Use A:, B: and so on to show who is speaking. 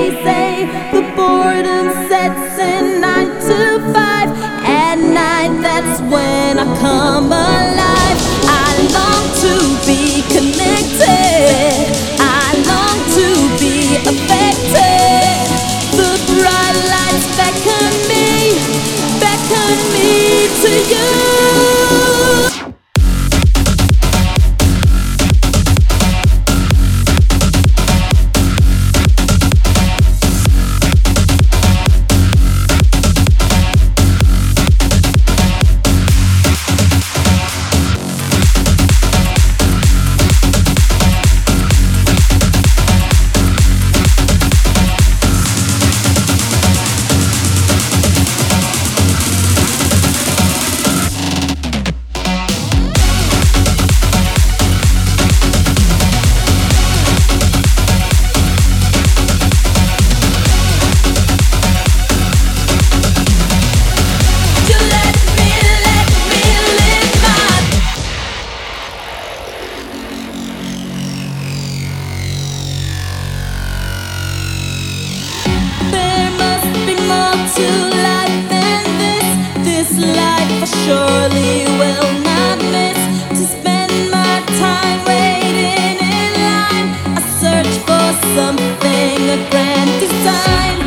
A: say the boredom sets in 9 to 5. At night, that's when I come alive. I long to be connected. I long to be affected. The bright lights beckon me to you. Surely will not miss to spend my time waiting in line. I search for something, a grand design.